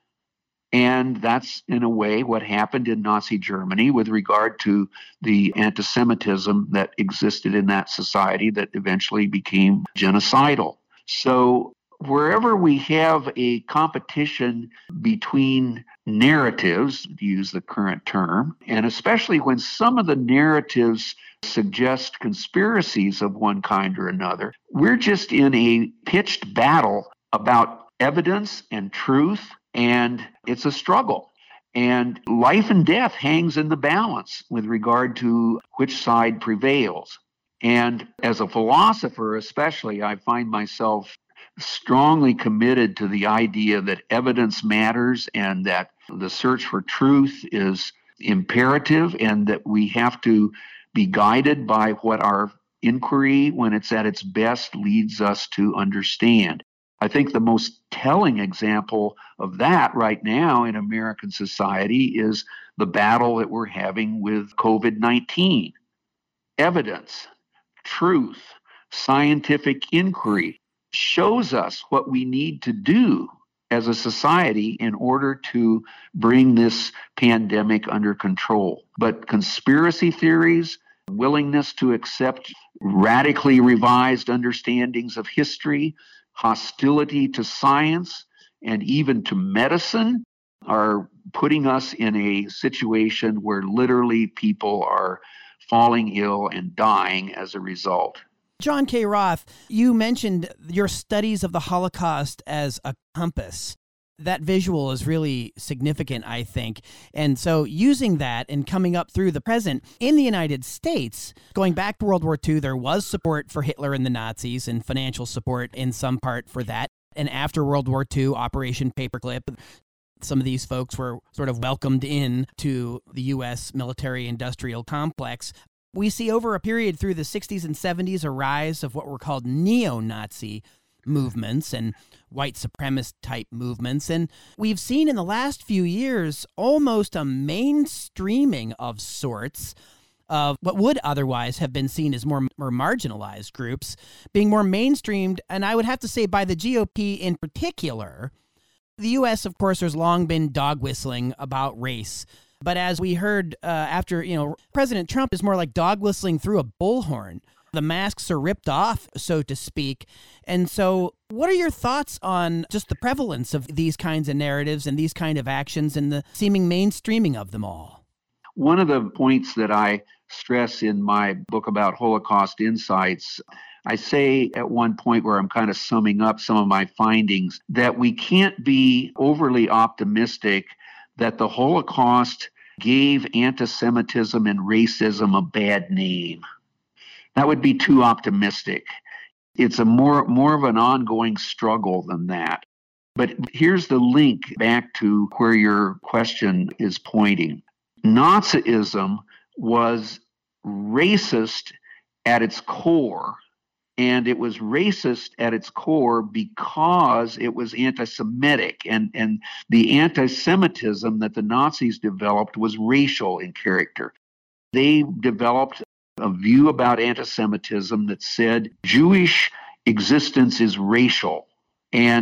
C: And that's, in a way, what happened in Nazi Germany with regard to the anti-Semitism that existed in that society that eventually became genocidal. So wherever we have a competition between narratives, to use the current term, and especially when some of the narratives suggest conspiracies of one kind or another, we're just in a pitched battle about evidence and truth, and it's a struggle. And life and death hangs in the balance with regard to which side prevails. And as a philosopher especially, I find myself strongly committed to the idea that evidence matters and that the search for truth is imperative, and that we have to be guided by what our inquiry, when it's at its best, leads us to understand. I think the most telling example of that right now in American society is the battle that we're having with COVID nineteen. Evidence, truth, scientific inquiry shows us what we need to do as a society in order to bring this pandemic under control. But conspiracy theories, willingness to accept radically revised understandings of history, hostility to science, and even to medicine are putting us in a situation where literally people are falling ill and dying as a result.
A: John K. Roth, you mentioned your studies of the Holocaust as a compass. That visual is really significant, I think. And so using that and coming up through the present, in the United States, going back to World War Two, there was support for Hitler and the Nazis and financial support in some part for that. And after World War Two, Operation Paperclip, some of these folks were sort of welcomed in to the U S military-industrial complex. We see over a period through the sixties and seventies a rise of what were called neo-Nazi movements and white supremacist type movements. And we've seen in the last few years almost a mainstreaming of sorts of what would otherwise have been seen as more, more marginalized groups being more mainstreamed. And I would have to say by the G O P in particular. The U S, of course, there's long been dog whistling about race. But as we heard uh, after, you know, President Trump is more like dog whistling through a bullhorn. The masks are ripped off, so to speak. And so what are your thoughts on just the prevalence of these kinds of narratives and these kind of actions and the seeming mainstreaming of them all?
C: One of the points that I stress in my book about Holocaust Insights, I say at one point where I'm kind of summing up some of my findings, that we can't be overly optimistic that the Holocaust gave anti-Semitism and racism a bad name. That would be too optimistic. It's a more, more of an ongoing struggle than that. But here's the link back to where your question is pointing. Nazism was racist at its core, and it was racist at its core because it was anti-Semitic. And, and the anti-Semitism that the Nazis developed was racial in character. They developed a view about anti-Semitism that said Jewish existence is racial. And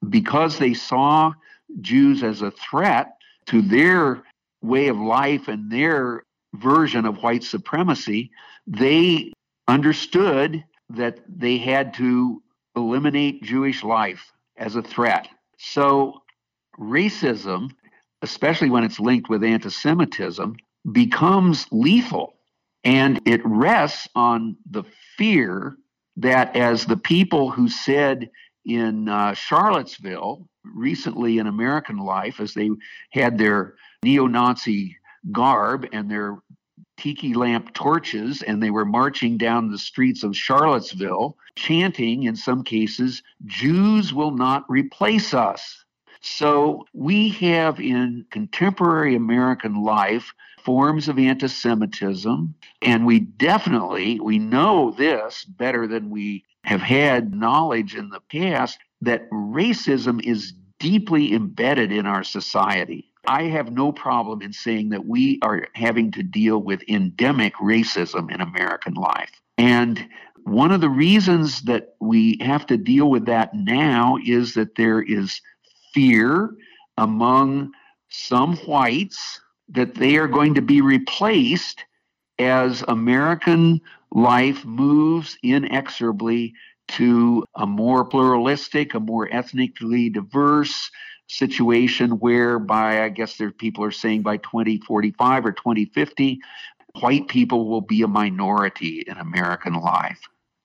C: because they saw Jews as a threat to their way of life and their version of white supremacy, they understood that they had to eliminate Jewish life as a threat. So racism, especially when it's linked with anti-Semitism, becomes lethal. And it rests on the fear that, as the people who said in uh, Charlottesville recently in American life, as they had their neo-Nazi garb and their tiki lamp torches, and they were marching down the streets of Charlottesville, chanting, in some cases, "Jews will not replace us." So we have in contemporary American life forms of anti-Semitism, and we definitely, we know this better than we have had knowledge in the past, that racism is deeply embedded in our society. I have no problem in saying that we are having to deal with endemic racism in American life. And one of the reasons that we have to deal with that now is that there is fear among some whites that they are going to be replaced as American life moves inexorably to a more pluralistic, a more ethnically diverse situation whereby, I guess there people are saying by twenty forty-five or twenty fifty, white people will be a minority in American life.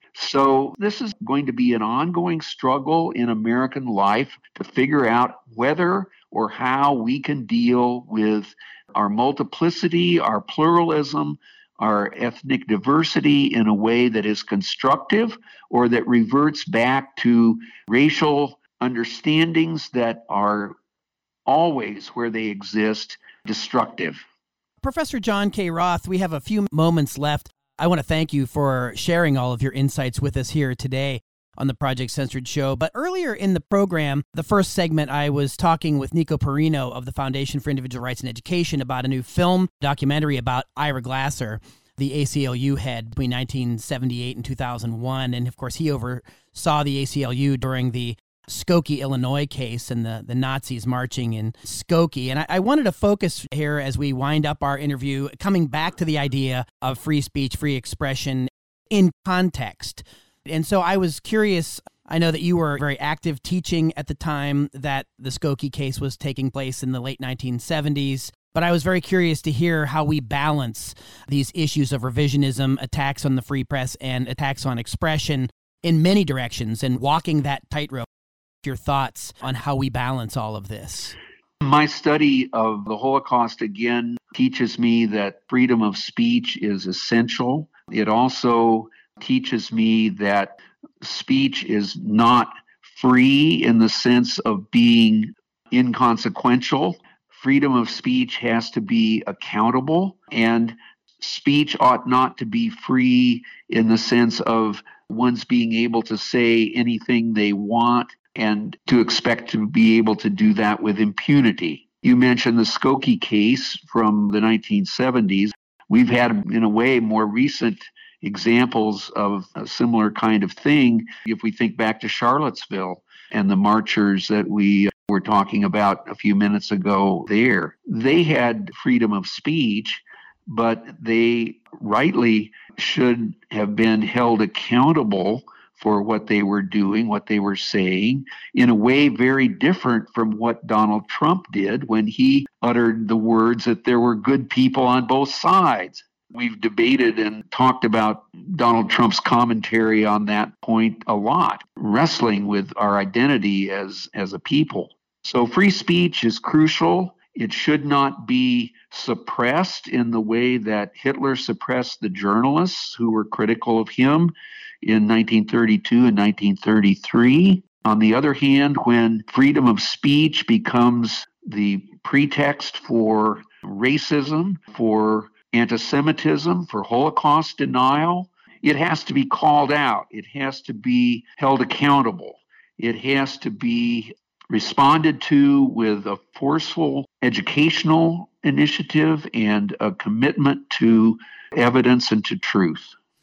C: So this is going to be an ongoing struggle in American life to figure out whether or how we can deal with our multiplicity, our pluralism, our ethnic diversity in a way that is constructive or that reverts back to racial understandings that are always, where they exist, destructive.
A: Professor John K. Roth, we have a few moments left. I want to thank you for sharing all of your insights with us here today on the Project Censored show. But earlier in the program, the first segment, I was talking with Nico Perino of the Foundation for Individual Rights and Education about a new film documentary about Ira Glasser, the A C L U head between nineteen seventy-eight and two thousand one. And of course, he oversaw the A C L U during the Skokie, Illinois case and the, the Nazis marching in Skokie. And I, I wanted to focus here as we wind up our interview, coming back to the idea of free speech, free expression in context. And so I was curious, I know that you were very active teaching at the time that the Skokie case was taking place in the late nineteen seventies. But I was very curious to hear how we balance these issues of revisionism, attacks on the free press, and attacks on expression in many directions, and walking that tightrope. Your thoughts on how we balance all of this?
C: My study of the Holocaust, again, teaches me that freedom of speech is essential. It also teaches me that speech is not free in the sense of being inconsequential. Freedom of speech has to be accountable, and speech ought not to be free in the sense of one's being able to say anything they want and to expect to be able to do that with impunity. You mentioned the Skokie case from the nineteen seventies. We've had, in a way, more recent examples of a similar kind of thing. If we think back to Charlottesville and the marchers that we were talking about a few minutes ago there, they had freedom of speech, but they rightly should have been held accountable for what they were doing, what they were saying, in a way very different from what Donald Trump did when he uttered the words that there were good people on both sides. We've debated and talked about Donald Trump's commentary on that point a lot, wrestling with our identity as, as a people. So free speech is crucial. It should not be suppressed in the way that Hitler suppressed the journalists who were critical of him in nineteen thirty-two and nineteen thirty-three. On the other hand, when freedom of speech becomes the pretext for racism, for anti-Semitism, for Holocaust denial, it has to be called out. It has to be held accountable. It has to be responded to with a forceful educational initiative and a commitment to evidence and to truth.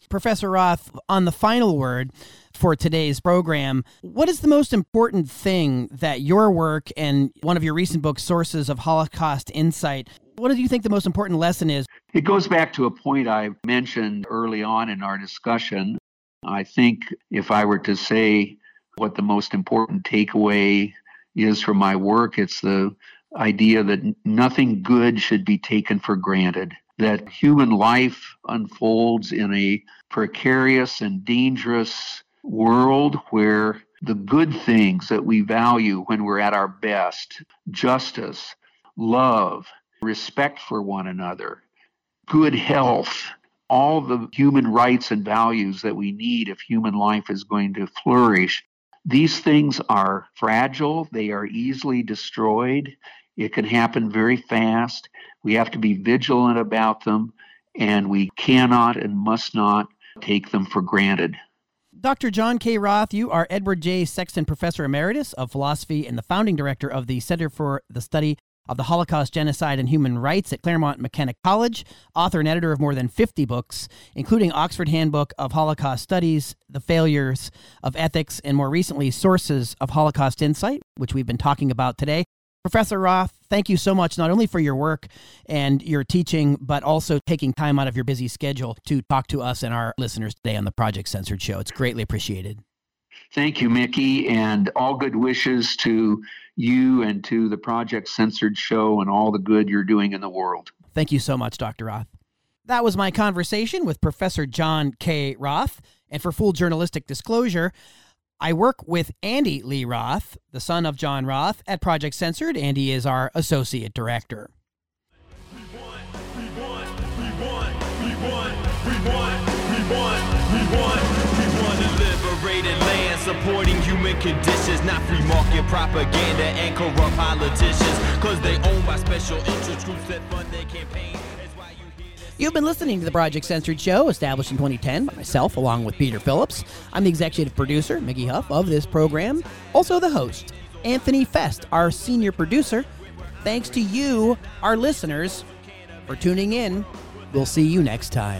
A: Professor Roth, on the final word for today's program, what is the most important thing that your work and one of your recent books, Sources of Holocaust Insight, what do you think the most important lesson is?
C: It goes back to a point I mentioned early on in our discussion. I think if I were to say what the most important takeaway is from my work, it's the idea that nothing good should be taken for granted, that human life unfolds in a precarious and dangerous world where the good things that we value when we're at our best, justice, love, respect for one another, good health, all the human rights and values that we need if human life is going to flourish, these things are fragile. They are easily destroyed. It can happen very fast. We have to be vigilant about them, and we cannot and must not take them for granted.
A: Doctor John K. Roth, you are Edward J. Sexton Professor Emeritus of Philosophy and the founding director of the Center for the Study of the Holocaust, Genocide, and Human Rights at Claremont McKenna College, author and editor of more than fifty books, including Oxford Handbook of Holocaust Studies, The Failures of Ethics, and more recently, Sources of Holocaust Insight, which we've been talking about today. Professor Roth, thank you so much, not only for your work and your teaching, but also taking time out of your busy schedule to talk to us and our listeners today on the Project Censored Show. It's greatly appreciated.
C: Thank you, Mickey, and all good wishes to you and to the Project Censored Show and all the good you're doing in the world.
A: Thank you so much, Doctor Roth. That was my conversation with Professor John K. Roth, and for full journalistic disclosure, I work with Andy Lee Roth, the son of John Roth, at Project Censored. Andy is our associate director.
D: We want, we want, we want, we want, we want, we want, we want, we want a liberated land, supporting human conditions, not free market propaganda and corrupt politicians, because they owned by special interest groups that fund their campaigns.
A: You've been listening to the Project Censored Show, established in twenty ten by myself, along with Peter Phillips. I'm the executive producer, Mickey Huff, of this program. Also the host, Anthony Fest, our senior producer. Thanks to you, our listeners, for tuning in. We'll see you next time.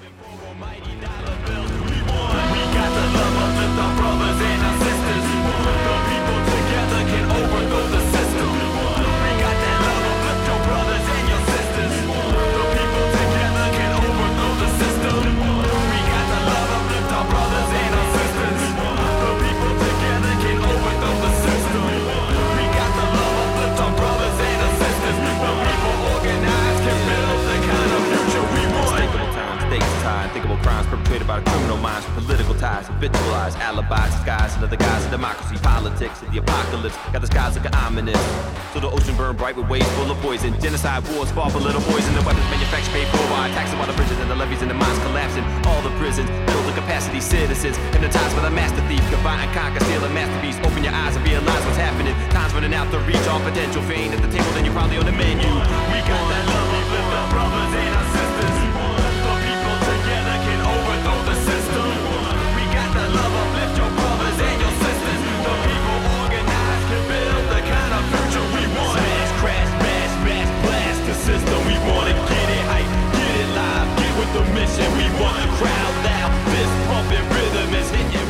D: Unthinkable crimes perpetrated by the criminal minds, political ties, habitualized alibis, disguised under the guise of democracy, politics, and the apocalypse. Got the skies looking ominous. So the ocean burned bright with waves full of poison. Genocide wars fought for little boys, and the weapons manufactured paid for by taxing while the bridges and the levees and the mines collapsing. All the prisons build the capacity citizens, hypnotized by the master thief. Combine and conquer, steal a masterpiece. Open your eyes and realize what's happening. Time's running out to reach all potential. If you ain't at the table, then you're probably on the menu. We got that love, we lift our brothers and our sisters. Together can overthrow the system. We got the love, uplift your brothers and your sisters. The people organized can build the kind of future we want. Smash, crash, smash, smash, blast the system. We wanna get it hype, get it live, get with the mission. We want the crowd loud. This pumping rhythm is hitting.